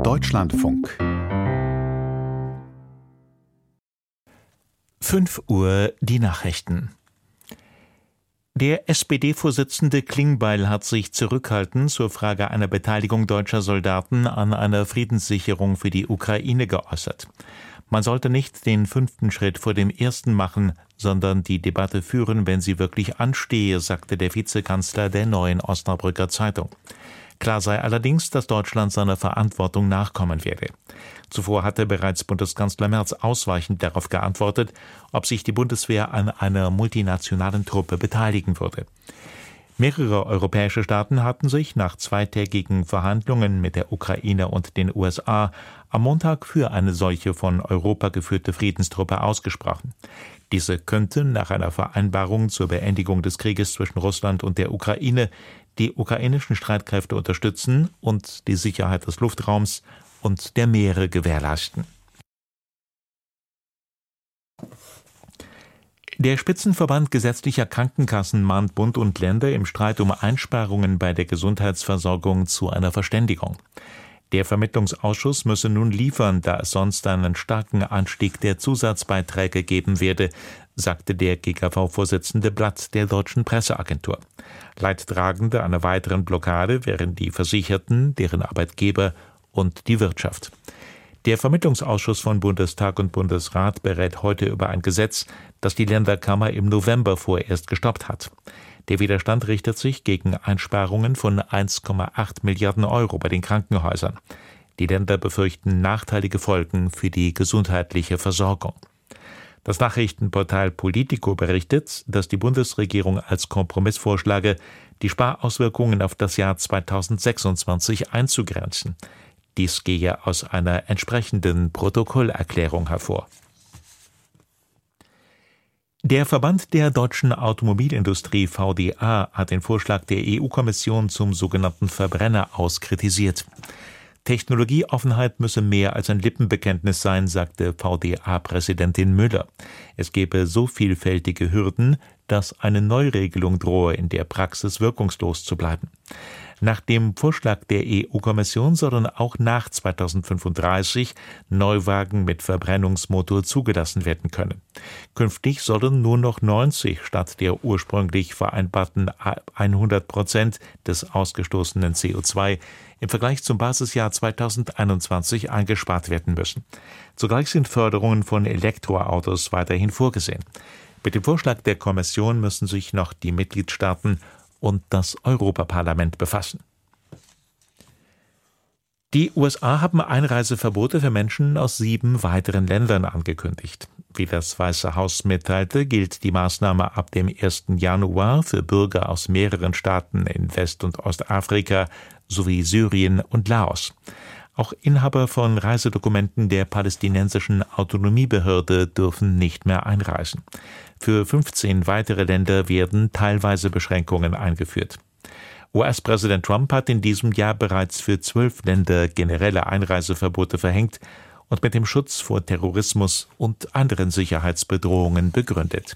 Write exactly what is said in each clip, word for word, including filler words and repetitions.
Deutschlandfunk. fünf Uhr die Nachrichten. Der S P D-Vorsitzende Klingbeil hat sich zurückhaltend zur Frage einer Beteiligung deutscher Soldaten an einer Friedenssicherung für die Ukraine geäußert. Man sollte nicht den fünften Schritt vor dem ersten machen, sondern die Debatte führen, wenn sie wirklich anstehe, sagte der Vizekanzler der Neuen Osnabrücker Zeitung. Klar sei allerdings, dass Deutschland seiner Verantwortung nachkommen werde. Zuvor hatte bereits Bundeskanzler Merz ausweichend darauf geantwortet, ob sich die Bundeswehr an einer multinationalen Truppe beteiligen würde. Mehrere europäische Staaten hatten sich nach zweitägigen Verhandlungen mit der Ukraine und den U S A am Montag für eine solche von Europa geführte Friedenstruppe ausgesprochen. Diese könnte nach einer Vereinbarung zur Beendigung des Krieges zwischen Russland und der Ukraine die ukrainischen Streitkräfte unterstützen und die Sicherheit des Luftraums und der Meere gewährleisten. Der Spitzenverband gesetzlicher Krankenkassen mahnt Bund und Länder im Streit um Einsparungen bei der Gesundheitsversorgung zu einer Verständigung. Der Vermittlungsausschuss müsse nun liefern, da es sonst einen starken Anstieg der Zusatzbeiträge geben werde, sagte der G K V-Vorsitzende Blatt der Deutschen Presseagentur. Leidtragende einer weiteren Blockade wären die Versicherten, deren Arbeitgeber und die Wirtschaft. Der Vermittlungsausschuss von Bundestag und Bundesrat berät heute über ein Gesetz, das die Länderkammer im November vorerst gestoppt hat. Der Widerstand richtet sich gegen Einsparungen von eins Komma acht Milliarden Euro bei den Krankenhäusern. Die Länder befürchten nachteilige Folgen für die gesundheitliche Versorgung. Das Nachrichtenportal Politico berichtet, dass die Bundesregierung als Kompromiss vorschlage, die Sparauswirkungen auf das Jahr zweitausendsechsundzwanzig einzugrenzen. Dies gehe aus einer entsprechenden Protokollerklärung hervor. Der Verband der deutschen Automobilindustrie V D A hat den Vorschlag der E U-Kommission zum sogenannten Verbrenner aus kritisiert. Technologieoffenheit müsse mehr als ein Lippenbekenntnis sein, sagte V D A-Präsidentin Müller. Es gebe so vielfältige Hürden, dass eine Neuregelung drohe, in der Praxis wirkungslos zu bleiben. Nach dem Vorschlag der E U-Kommission sollen auch nach zweitausendfünfunddreißig Neuwagen mit Verbrennungsmotor zugelassen werden können. Künftig sollen nur noch neunzig statt der ursprünglich vereinbarten hundert Prozent des ausgestoßenen C O zwei im Vergleich zum Basisjahr zweitausendeinundzwanzig eingespart werden müssen. Zugleich sind Förderungen von Elektroautos weiterhin vorgesehen. Mit dem Vorschlag der Kommission müssen sich noch die Mitgliedstaaten und das Europaparlament befassen. Die U S A haben Einreiseverbote für Menschen aus sieben weiteren Ländern angekündigt. Wie das Weiße Haus mitteilte, gilt die Maßnahme ab dem ersten Januar für Bürger aus mehreren Staaten in West- und Ostafrika sowie Syrien und Laos. Auch Inhaber von Reisedokumenten der palästinensischen Autonomiebehörde dürfen nicht mehr einreisen. Für fünfzehn weitere Länder werden teilweise Beschränkungen eingeführt. U S-Präsident Trump hat in diesem Jahr bereits für zwölf Länder generelle Einreiseverbote verhängt und mit dem Schutz vor Terrorismus und anderen Sicherheitsbedrohungen begründet.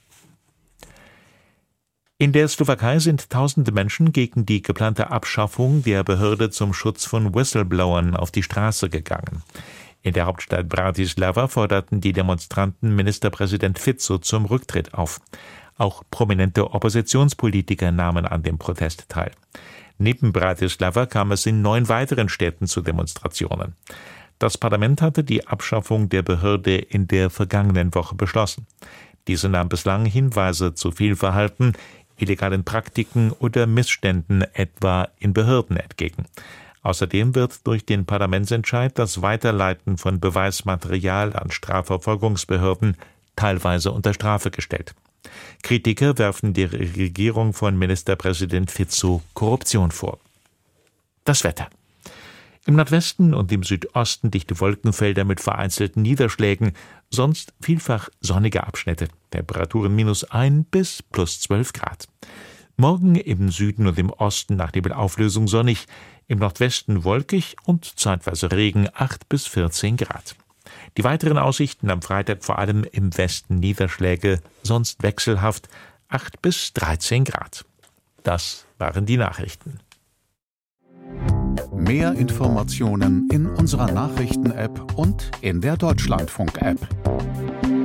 In der Slowakei sind tausende Menschen gegen die geplante Abschaffung der Behörde zum Schutz von Whistleblowern auf die Straße gegangen. In der Hauptstadt Bratislava forderten die Demonstranten Ministerpräsident Fico zum Rücktritt auf. Auch prominente Oppositionspolitiker nahmen an dem Protest teil. Neben Bratislava kam es in neun weiteren Städten zu Demonstrationen. Das Parlament hatte die Abschaffung der Behörde in der vergangenen Woche beschlossen. Diese nahm bislang Hinweise zu Fehlverhalten, illegalen Praktiken oder Missständen etwa in Behörden entgegen. Außerdem wird durch den Parlamentsentscheid das Weiterleiten von Beweismaterial an Strafverfolgungsbehörden teilweise unter Strafe gestellt. Kritiker werfen der Regierung von Ministerpräsident Fico Korruption vor. Das Wetter. Im Nordwesten und im Südosten dichte Wolkenfelder mit vereinzelten Niederschlägen, sonst vielfach sonnige Abschnitte. Temperaturen minus eins bis plus zwölf Grad. Morgen im Süden und im Osten nach Nebelauflösung sonnig, im Nordwesten wolkig und zeitweise Regen acht bis vierzehn Grad. Die weiteren Aussichten am Freitag vor allem im Westen Niederschläge, sonst wechselhaft acht bis dreizehn Grad. Das waren die Nachrichten. Mehr Informationen in unserer Nachrichten-App und in der Deutschlandfunk-App.